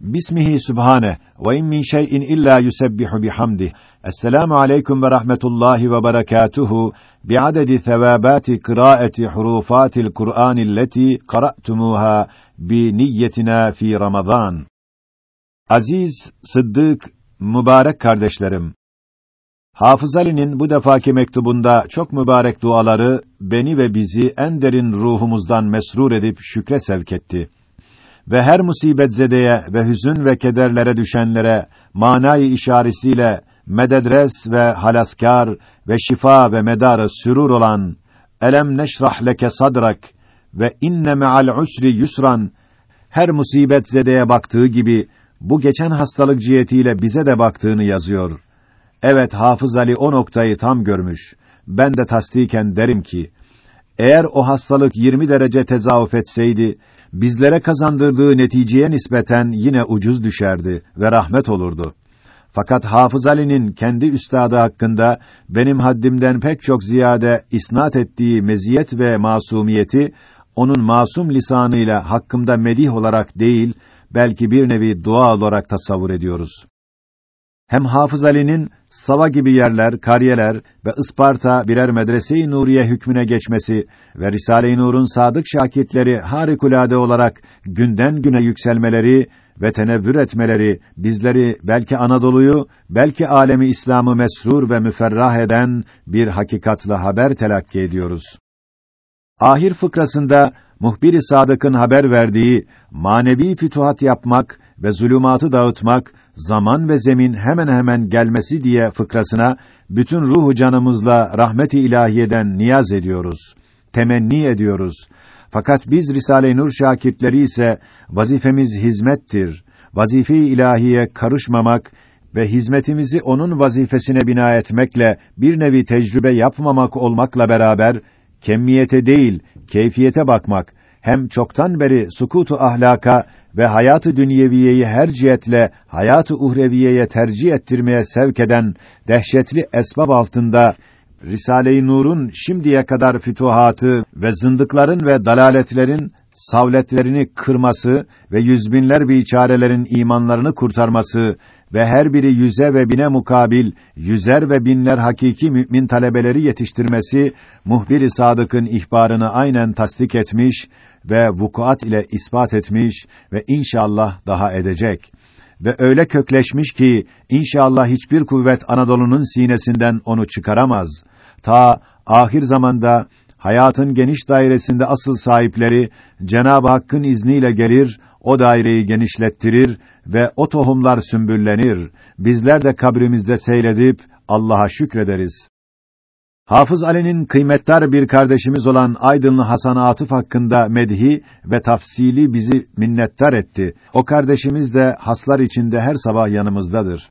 Bismihi Sübhane ve in min şey'in illa yusebbihu bihamdih. Esselamu aleyküm ve rahmetullahi ve berekatuhu bi'adedi thevabati kıraati hurufatil Kur'anilleti qara'tumuha bi niyyetina fi Ramazan. Aziz, sıddık, mübarek kardeşlerim. Hafız Ali'nin bu defaki mektubunda çok mübarek duaları beni ve bizi en derin ruhumuzdan mesrur edip şükre sevk etti. Ve her musibetzedeye ve hüzün ve kederlere düşenlere manayı işaretiyle mededres ve halaskar ve şifa ve medarı sürur olan elem neşrah leke sadrak ve inne me'al usri yusran her musibetzedeye baktığı gibi bu geçen hastalık cihetiyle bize de baktığını yazıyor. Evet, Hafız Ali o noktayı tam görmüş. Ben de tasdiken derim ki, eğer o hastalık 20 derece tezahüf etseydi, bizlere kazandırdığı neticeye nispeten yine ucuz düşerdi ve rahmet olurdu. Fakat Hafız Ali'nin kendi üstadı hakkında benim haddimden pek çok ziyade isnat ettiği meziyet ve masumiyeti, onun masum lisanıyla hakkımda medih olarak değil, belki bir nevi dua olarak tasavvur ediyoruz. Hem Hafız Ali'nin Sava gibi yerler, kariyeler ve Isparta birer medrese-i nuriye hükmüne geçmesi ve Risale-i Nur'un sadık şakirtleri harikulade olarak günden güne yükselmeleri ve tenevvür etmeleri bizleri belki Anadolu'yu, belki alemi İslam'ı mesrur ve müferrah eden bir hakikatla haber telakki ediyoruz. Ahir fıkrasında muhbir-i sadıkın haber verdiği manevi fütuhat yapmak ve zulümatı dağıtmak, zaman ve zemin hemen hemen gelmesi diye fıkrasına bütün ruhu canımızla rahmet-i ilahiyeden niyaz ediyoruz, temenni ediyoruz. Fakat biz Risale-i Nur şakirtleri ise vazifemiz hizmettir. Vazife-i ilahiye karışmamak ve hizmetimizi onun vazifesine bina etmekle bir nevi tecrübe yapmamak olmakla beraber kemmiyete değil, keyfiyete bakmak, hem çoktan beri sukût-u ahlaka ve hayat-ı dünyeviyeyi her cihetle hayat-ı uhreviyeye tercih ettirmeye sevk eden dehşetli esbab altında Risale-i Nur'un şimdiye kadar fütuhatı ve zındıkların ve dalaletlerin savletlerini kırması ve yüzbinler biçarelerin imanlarını kurtarması ve her biri 100'e ve 1000'e mukabil 100'er ve 1000'ler hakiki mümin talebeleri yetiştirmesi muhbir-i sadıkın ihbarını aynen tasdik etmiş ve vukuat ile ispat etmiş ve inşallah daha edecek. Ve öyle kökleşmiş ki inşallah hiçbir kuvvet Anadolu'nun sinesinden onu çıkaramaz. Ta ahir zamanda hayatın geniş dairesinde asıl sahipleri Cenab-ı Hakk'ın izniyle gelir, o daireyi genişlettirir ve o tohumlar sümbüllenir. Bizler de kabrimizde seyredip Allah'a şükrederiz. Hafız Ali'nin kıymetdar bir kardeşimiz olan Aydınlı Hasan Atıf hakkında medhi ve tafsili bizi minnettar etti. O kardeşimiz de haslar içinde her sabah yanımızdadır.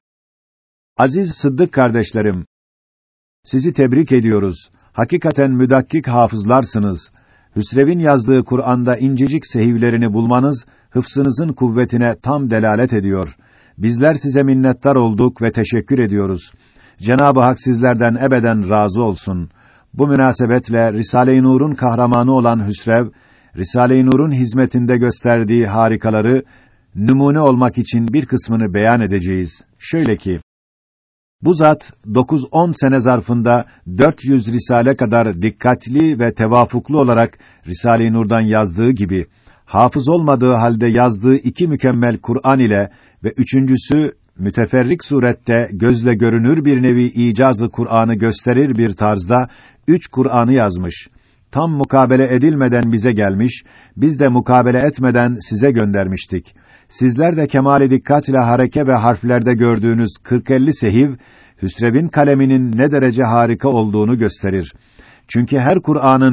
Aziz Sıddık kardeşlerim, sizi tebrik ediyoruz. Hakikaten müdakkik hafızlarsınız. Hüsrev'in yazdığı Kur'an'da incecik sehivlerini bulmanız, hıfzınızın kuvvetine tam delalet ediyor. Bizler size minnettar olduk ve teşekkür ediyoruz. Cenab-ı Hak sizlerden ebeden razı olsun. Bu münasebetle Risale-i Nur'un kahramanı olan Hüsrev, Risale-i Nur'un hizmetinde gösterdiği harikaları numune olmak için bir kısmını beyan edeceğiz. Şöyle ki, bu zat 9-10 sene zarfında 400 risale kadar dikkatli ve tevafuklu olarak Risale-i Nur'dan yazdığı gibi, hafız olmadığı halde yazdığı 2 mükemmel Kur'an ile ve üçüncüsü müteferrik surette gözle görünür bir nevi icazı Kur'an'ı gösterir bir tarzda 3 Kur'an'ı yazmış. Tam mukabele edilmeden bize gelmiş, biz de mukabele etmeden size göndermiştik. Sizler de kemâl-i dikkat ile hareke ve harflerde gördüğünüz 40-50 sehiv, Hüsrev'in kaleminin ne derece harika olduğunu gösterir. Çünkü her Kur'an'ın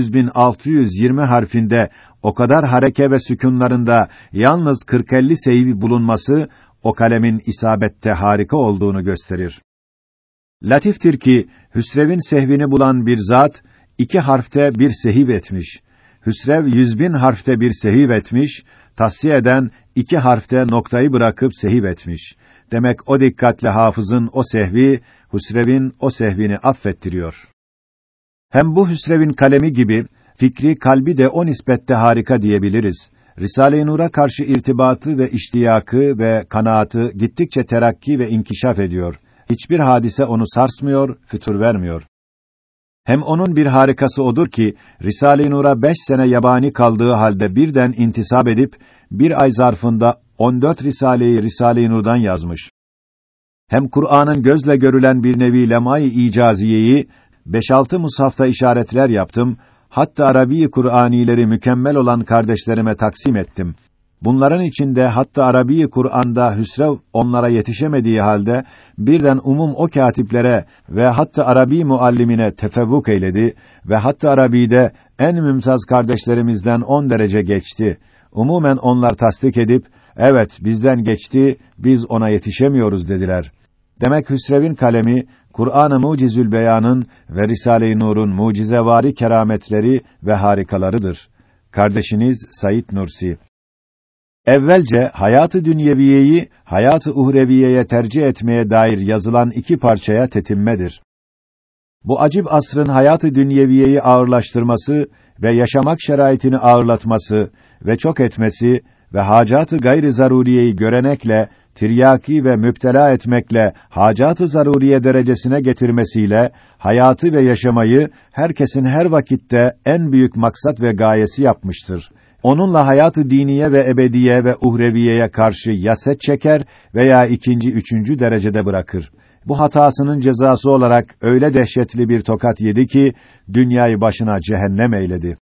300.620 harfinde o kadar hareke ve sükûnlarında yalnız 40-50 sehiv bulunması, o kalemin isabette harika olduğunu gösterir. Latiftir ki, Hüsrev'in sehvini bulan bir zat, 2 harfte bir sehiv etmiş. Hüsrev 100.000 harfte bir sehiv etmiş, tahsiye eden 2 harfte noktayı bırakıp sehiv etmiş. Demek o dikkatle hafızın o sehvi, Hüsrev'in o sehvini affettiriyor. Hem bu Hüsrev'in kalemi gibi, fikri kalbi de o nispette harika diyebiliriz. Risale-i Nur'a karşı irtibatı ve iştiyakı ve kanaatı gittikçe terakki ve inkişaf ediyor. Hiçbir hadise onu sarsmıyor, fütur vermiyor. Hem onun bir harikası odur ki, Risale-i Nur'a 5 sene yabani kaldığı halde birden intisap edip, bir ay zarfında 14 Risale'yi Risale-i Nur'dan yazmış. Hem Kur'an'ın gözle görülen bir nevi lemâ-i icaziyeyi 5-6 mushafta işaretler yaptım, hatta Arabi Kur'anileri mükemmel olan kardeşlerime taksim ettim. Bunların içinde hatta Arabi Kur'an'da hüsrev onlara yetişemediği halde birden umum o kâtiplere ve hatta Arabi muallimine tefevvuk eyledi ve hatta Arabi'de en mümtaz kardeşlerimizden 10 derece geçti. Umumen onlar tasdik edip evet bizden geçti, biz ona yetişemiyoruz dediler. Demek Hüsrev'in kalemi Kur'an-ı Mucizül Beyan'ın ve Risale-i Nur'un mucizevari kerametleri ve harikalarıdır. Kardeşiniz Said Nursi. Evvelce hayatı dünyeviyeyi hayatı uhreviyeye tercih etmeye dair yazılan 2 parçaya tetimmedir. Bu acib asrın hayatı dünyeviyeyi ağırlaştırması ve yaşamak şeraitini ağırlatması ve çok etmesi ve hacatı gayri zaruriyeyi görenekle tiryaki ve müptela etmekle hacatı zaruriye derecesine getirmesiyle hayatı ve yaşamayı herkesin her vakitte en büyük maksat ve gayesi yapmıştır. Onunla hayatı diniye ve ebediye ve uhreviyeye karşı yaset çeker veya 2., 3. derecede bırakır. Bu hatasının cezası olarak öyle dehşetli bir tokat yedi ki dünyayı başına cehennem eyledi.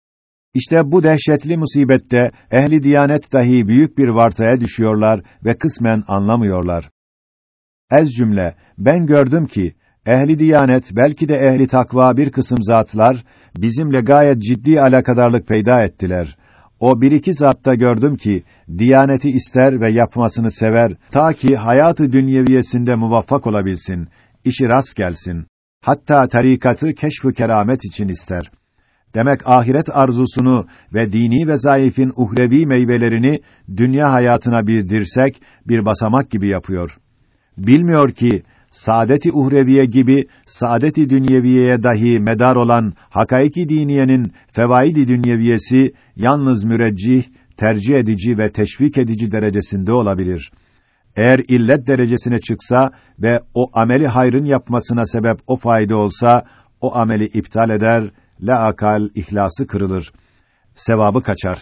İşte bu dehşetli musibette ehli diyanet dahi büyük bir vartaya düşüyorlar ve kısmen anlamıyorlar. Ez cümle ben gördüm ki ehli diyanet belki de ehli takva bir kısım zatlar bizimle gayet ciddi alakadarlık peyda ettiler. O 1-2 zatta gördüm ki diyaneti ister ve yapmasını sever ta ki hayatı dünyeviyesinde muvaffak olabilsin, işi rast gelsin. Hatta tarikatı keşf-ı keramet için ister. Demek ahiret arzusunu ve dini vezaifin uhrevi meyvelerini dünya hayatına bir dirsek, bir basamak gibi yapıyor. Bilmiyor ki saadet-i uhreviye gibi saadet-i dünyeviyeye dahi medar olan hakaiki diniyenin fevaid-i dünyeviyesi yalnız müreccih, tercih edici ve teşvik edici derecesinde olabilir. Eğer illet derecesine çıksa ve o ameli hayrın yapmasına sebep o fayda olsa, o ameli iptal eder, laakal ihlası kırılır, sevabı kaçar.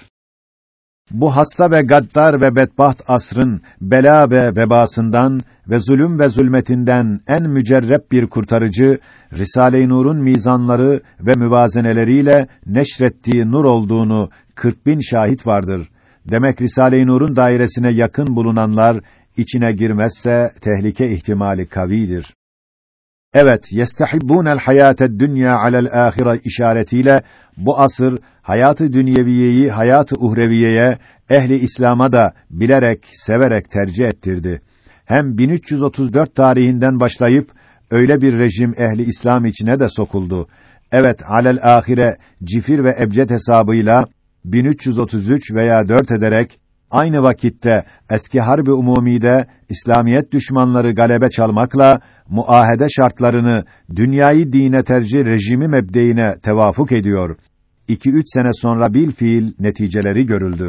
Bu hasta ve gaddar ve bedbaht asrın bela ve vebasından ve zulüm ve zulmetinden en mücerrep bir kurtarıcı, Risale-i Nur'un mizanları ve müvazeneleriyle neşrettiği nur olduğunu 40.000 şahit vardır. Demek Risale-i Nur'un dairesine yakın bulunanlar, içine girmezse tehlike ihtimali kavidir. Evet, yestehibbûnel hayâted dünya alel âhire işaretiyle bu asır hayatı dünyeviyeyi hayatı uhreviyeye ehli İslam'a da bilerek, severek tercih ettirdi. Hem 1334 tarihinden başlayıp öyle bir rejim ehli İslam içine de sokuldu. Evet, alel âhire cifir ve ebced hesabıyla 1333 veya 4 ederek aynı vakitte eski harb-ı umumide İslamiyet düşmanları galebe çalmakla muahede şartlarını dünyayı dine tercih rejimi mebdeine tevafuk ediyor. 2-3 sene sonra bilfiil neticeleri görüldü.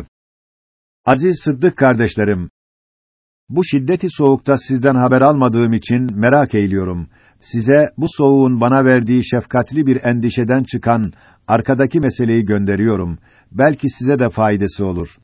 Aziz Sıddık kardeşlerim, bu şiddeti soğukta sizden haber almadığım için merak eyliyorum. Size bu soğuğun bana verdiği şefkatli bir endişeden çıkan arkadaki meseleyi gönderiyorum. Belki size de faydası olur.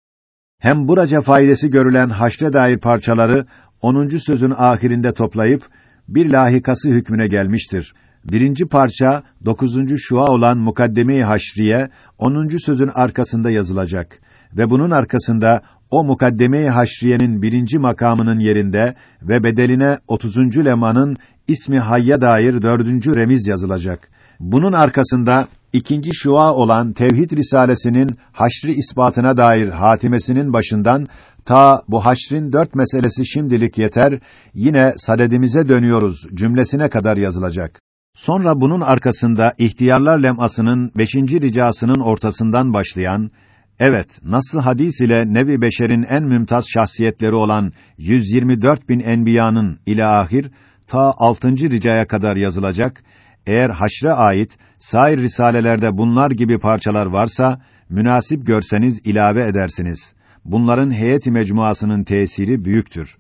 Hem buraca faydası görülen haşre dair parçaları 10. sözün ahirinde toplayıp bir lahikası hükmüne gelmiştir. 1. parça 9. şua olan Mukaddeme-i Haşriye 10. sözün arkasında yazılacak ve bunun arkasında o Mukaddeme-i Haşriye'nin 1. makamının yerinde ve bedeline 30. lemanın ismi hayya dair 4. remiz yazılacak. Bunun arkasında 2. şua olan Tevhid Risalesinin haşri ispatına dair hatimesinin başından ta bu haşrin 4 meselesi şimdilik yeter, yine sadedimize dönüyoruz cümlesine kadar yazılacak. Sonra bunun arkasında ihtiyarlar lemasının 5. ricasının ortasından başlayan, evet, nasıl hadis ile nevi beşerin en mümtaz şahsiyetleri olan 124.000 enbiyanın ilâhir ta 6. ricaya kadar yazılacak. Eğer haşre ait sair risalelerde bunlar gibi parçalar varsa münasip görseniz ilave edersiniz. Bunların heyet-i mecmuasının tesiri büyüktür.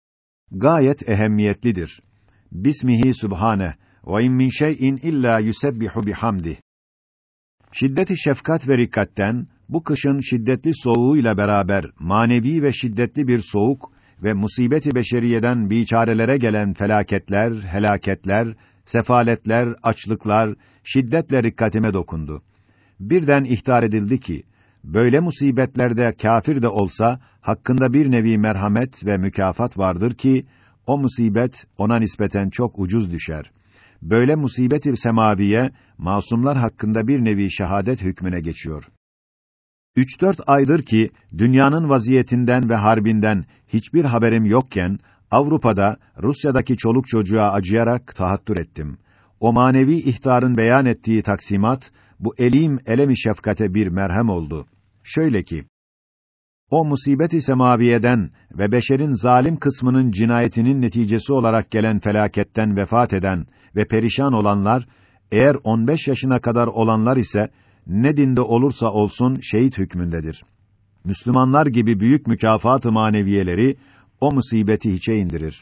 Gayet ehemmiyetlidir. Bismihi subhane ve in min şey'in illa yusebbihu bihamdih. Şiddeti şefkat ve rikkatten, bu kışın şiddetli soğuğuyla beraber manevi ve şiddetli bir soğuk ve musibeti beşeriyeden biçarelere gelen felaketler, helaketler, sefaletler, açlıklar şiddetle rikkatime dokundu. Birden ihtar edildi ki, böyle musibetlerde kâfir de olsa hakkında bir nevi merhamet ve mükafat vardır ki o musibet ona nispeten çok ucuz düşer. Böyle musibet-i semaviye masumlar hakkında bir nevi şehadet hükmüne geçiyor. 3-4 aydır ki dünyanın vaziyetinden ve harbinden hiçbir haberim yokken Avrupa'da Rusya'daki çoluk çocuğa acıyarak tahattür ettim. O manevi ihtarın beyan ettiği taksimat bu elemi şefkate bir merhem oldu. Şöyle ki, o musibet-i semaviyeden ve beşerin zalim kısmının cinayetinin neticesi olarak gelen felaketten vefat eden ve perişan olanlar, eğer 15 yaşına kadar olanlar ise, ne dinde olursa olsun şehit hükmündedir. Müslümanlar gibi büyük mükafat-ı maneviyeleri, o musibeti hiçe indirir.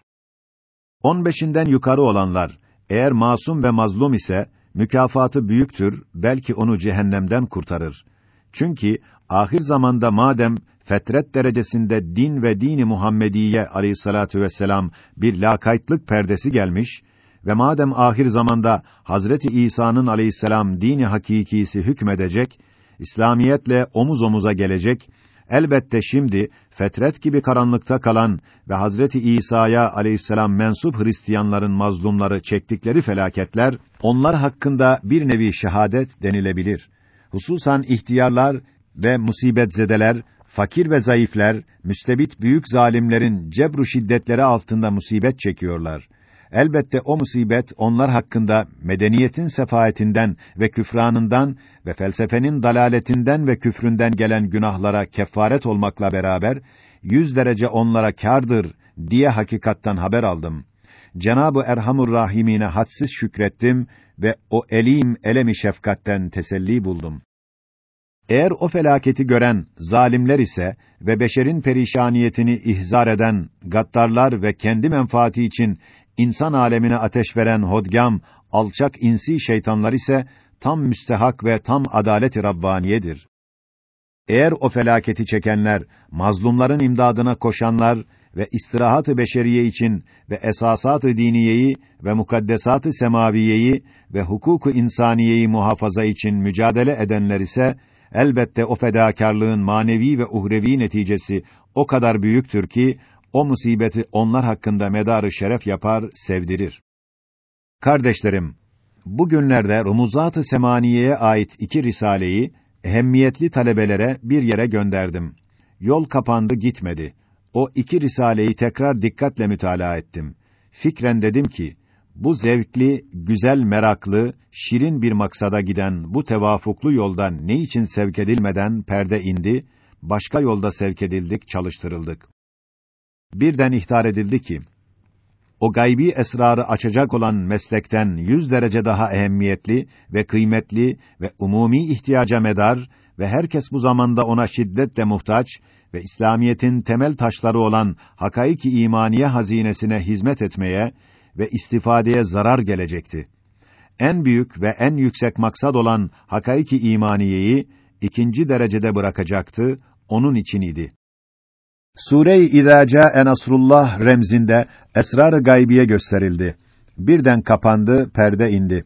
15'inden yukarı olanlar, eğer masum ve mazlum ise, mükafatı büyüktür, belki onu cehennemden kurtarır. Çünkü, ahir zamanda madem, fetret derecesinde din ve dini Muhammediye aleyhissalatu vesselam bir lakaytlık perdesi gelmiş ve madem ahir zamanda Hazreti İsa'nın aleyhisselam dini hakikisi hükmedecek, İslamiyetle omuz omuza gelecek, elbette şimdi fetret gibi karanlıkta kalan ve Hazreti İsa'ya aleyhisselam mensup Hristiyanların mazlumları çektikleri felaketler onlar hakkında bir nevi şehadet denilebilir. Hususan ihtiyarlar ve musibetzedeler, fakir ve zayıflar, müstebit büyük zalimlerin cebru şiddetleri altında musibet çekiyorlar. Elbette o musibet onlar hakkında medeniyetin sefaetinden ve küfranından ve felsefenin dalaletinden ve küfründen gelen günahlara kefaret olmakla beraber 100 derece onlara kârdır diye hakikattan haber aldım. Cenab-ı Erhamur Rahimine hadsiz şükrettim ve o elemi şefkatten teselli buldum. Eğer o felaketi gören zalimler ise ve beşerin perişaniyetini ihzar eden gaddarlar ve kendi menfaati için insan alemine ateş veren hodgam, alçak insi şeytanlar ise tam müstehak ve tam adalet-i Rabbaniyedir. Eğer o felaketi çekenler, mazlumların imdadına koşanlar ve istirahat-ı beşeriye için ve esasat-ı diniyeyi ve mukaddesat-ı semaviyeyi ve hukuk-u insaniyeyi muhafaza için mücadele edenler ise, elbette o fedakârlığın manevi ve uhrevi neticesi o kadar büyüktür ki, o musibeti onlar hakkında medar-ı şeref yapar, sevdirir. Kardeşlerim, bugünlerde Rumuzat-ı Semaniye'ye ait 2 risaleyi, ehemmiyetli talebelere bir yere gönderdim. Yol kapandı, gitmedi. O 2 risaleyi tekrar dikkatle mütalaa ettim. Fikren dedim ki, bu zevkli, güzel, meraklı, şirin bir maksada giden bu tevafuklu yoldan ne için sevk edilmeden perde indi, başka yolda sevk edildik, çalıştırıldık. Birden ihtar edildi ki, o gaybi esrarı açacak olan meslekten 100 derece daha ehemmiyetli ve kıymetli ve umumi ihtiyaca medar ve herkes bu zamanda ona şiddetle muhtaç ve İslamiyetin temel taşları olan hakaiki imaniye hazinesine hizmet etmeye ve istifadeye zarar gelecekti. En büyük ve en yüksek maksad olan hakaiki imaniyeyi 2. derecede bırakacaktı, onun için idi. Sure-i İzâ câe Nasrullah remzinde esrar-ı gaybiye gösterildi. Birden kapandı, perde indi.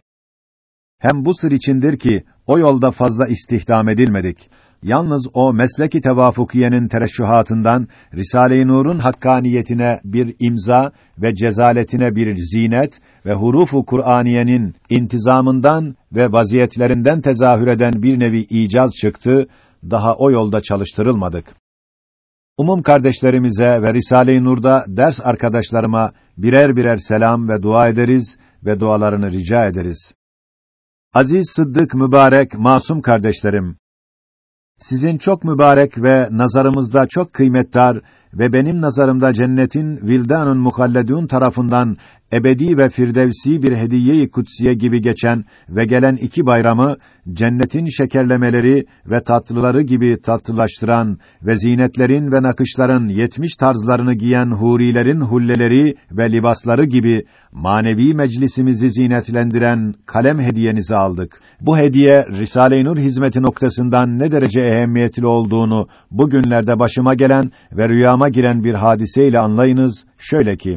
Hem bu sır içindir ki o yolda fazla istihdam edilmedik. Yalnız o mesleki tevafukiyenin tereşşuhatından Risale-i Nur'un hakkaniyetine bir imza ve cezaletine bir zinet ve hurufu Kur'aniyenin intizamından ve vaziyetlerinden tezahür eden bir nevi icaz çıktı. Daha o yolda çalıştırılmadık. Umum kardeşlerimize ve Risale-i Nur'da ders arkadaşlarıma birer birer selam ve dua ederiz ve dualarını rica ederiz. Aziz, sıddık, mübarek, masum kardeşlerim, sizin çok mübarek ve nazarımızda çok kıymetdar ve benim nazarımda cennetin vildanun muhalledun tarafından ebedi ve firdevsi bir hediye-i kutsiye gibi geçen ve gelen iki bayramı cennetin şekerlemeleri ve tatlıları gibi tatlılaştıran ve zinetlerin ve nakışların 70 tarzlarını giyen hurilerin hulleleri ve libasları gibi manevi meclisimizi zinetlendiren kalem hediyenizi aldık. Bu hediye Risale-i Nur hizmeti noktasından ne derece ehemmiyetli olduğunu bugünlerde başıma gelen ve rüyama giren bir hadiseyle anlayınız. Şöyle ki,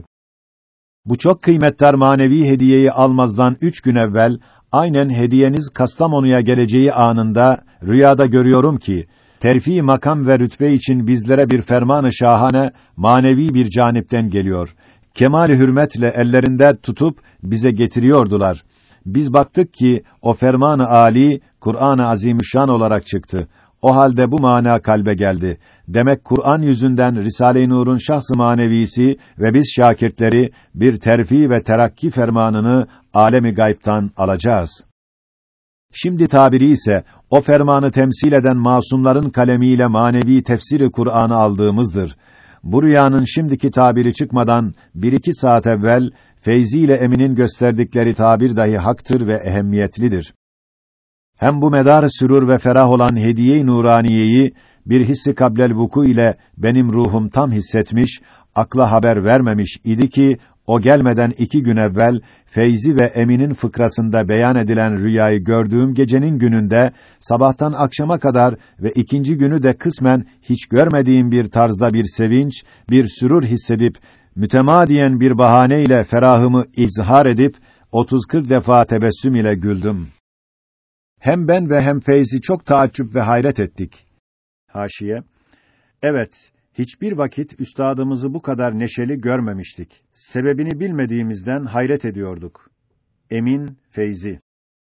bu çok kıymetli manevi hediyeyi almazdan 3 gün evvel, aynen hediyeniz Kastamonu'ya geleceği anında, rüyada görüyorum ki, terfi makam ve rütbe için bizlere bir ferman-ı şahane, manevi bir canipten geliyor. Kemal-i hürmetle ellerinde tutup, bize getiriyordular. Biz baktık ki, o ferman-ı âli, Kur'an-ı Azimüşşan olarak çıktı. O halde bu mana kalbe geldi. Demek Kur'an yüzünden Risale-i Nur'un şahs-ı manevisi ve biz şakirtleri bir terfi ve terakki fermanını alemi gayb'tan alacağız. Şimdi tabiri ise o fermanı temsil eden masumların kalemiyle manevi tefsiri Kur'an'ı aldığımızdır. Bu rüyanın şimdiki tabiri çıkmadan 1-2 saat evvel Feyzi ile Emin'in gösterdikleri tabir dahi haktır ve ehemmiyetlidir. Hem bu medar sürur ve ferah olan hediye-i nuraniyeyi bir hissi kablel vuku ile benim ruhum tam hissetmiş, akla haber vermemiş idi ki o gelmeden 2 gün evvel Feyzi ve Emin'in fıkrasında beyan edilen rüyayı gördüğüm gecenin gününde sabahtan akşama kadar ve 2. günü de kısmen hiç görmediğim bir tarzda bir sevinç, bir sürur hissedip mütemadiyen bir bahane ile ferahımı izhar edip 30-40 defa tebessüm ile güldüm. Hem ben ve hem Feyzi çok taaccüp ve hayret ettik. Haşiye. Evet, hiçbir vakit üstadımızı bu kadar neşeli görmemiştik. Sebebini bilmediğimizden hayret ediyorduk. Emin, Feyzi.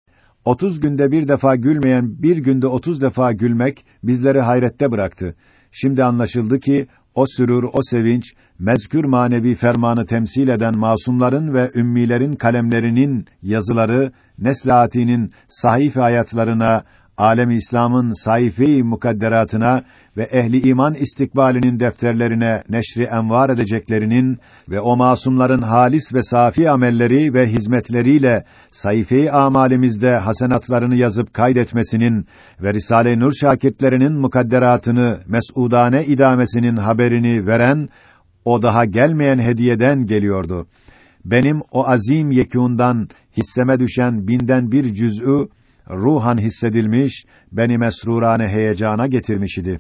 30 günde bir defa gülmeyen, bir günde 30 defa gülmek bizleri hayrette bıraktı. Şimdi anlaşıldı ki o sürur, o sevinç, mezkür manevi fermanı temsil eden masumların ve ümmilerin kalemlerinin yazıları, Neslâti'nin sahif hayatlarına, alem-i İslam'ın sayfi mukadderatına ve ehli iman istikbalinin defterlerine neşri envar edeceklerinin ve o masumların halis ve safi amelleri ve hizmetleriyle sayfi amalimizde hasenatlarını yazıp kaydetmesinin ve Risale-i Nur şakirtlerinin mukadderatını mes'udane idamesinin haberini veren o daha gelmeyen hediyeden geliyordu. Benim o azim yekûndan hisseme düşen 1000'den bir cüz'ü ruhan hissedilmiş, beni mesrurane heyecana getirmiş idi.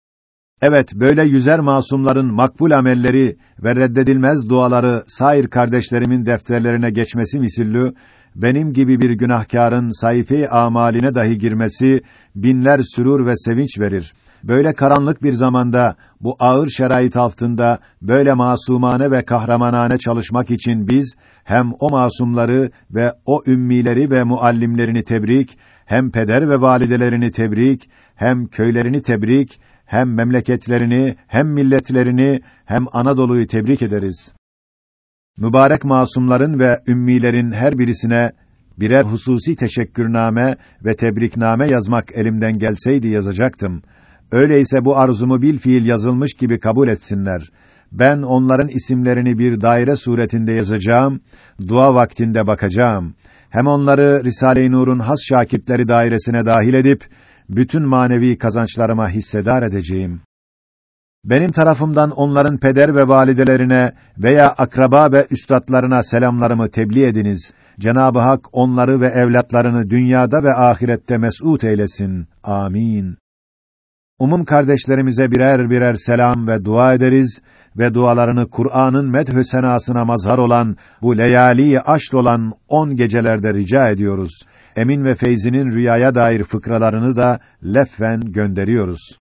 Evet, böyle yüzer masumların makbul amelleri ve reddedilmez duaları sair kardeşlerimin defterlerine geçmesi misillü, benim gibi bir günahkârın sayfi amaline dahi girmesi, binler sürur ve sevinç verir. Böyle karanlık bir zamanda, bu ağır şerait altında, böyle masumane ve kahramanane çalışmak için biz, hem o masumları ve o ümmileri ve muallimlerini tebrik, hem peder ve validelerini tebrik, hem köylerini tebrik, hem memleketlerini, hem milletlerini, hem Anadolu'yu tebrik ederiz. Mübarek masumların ve ümmilerin her birisine birer hususi teşekkürname ve tebrikname yazmak elimden gelseydi yazacaktım. Öyleyse bu arzumu bilfiil yazılmış gibi kabul etsinler. Ben onların isimlerini bir daire suretinde yazacağım, dua vaktinde bakacağım. Hem onları Risale-i Nur'un has şakirtleri dairesine dahil edip, bütün manevi kazançlarıma hissedar edeceğim. Benim tarafımdan onların peder ve validelerine veya akraba ve üstadlarına selamlarımı tebliğ ediniz. Cenab-ı Hak onları ve evlatlarını dünyada ve ahirette mes'ud eylesin. Amin. Umum kardeşlerimize birer birer selam ve dua ederiz ve dualarını Kur'an'ın medh-ü senasına mazhar olan bu leyali aşr olan 10 gecelerde rica ediyoruz. Emin ve Feyzi'nin rüyaya dair fıkralarını da leffen gönderiyoruz.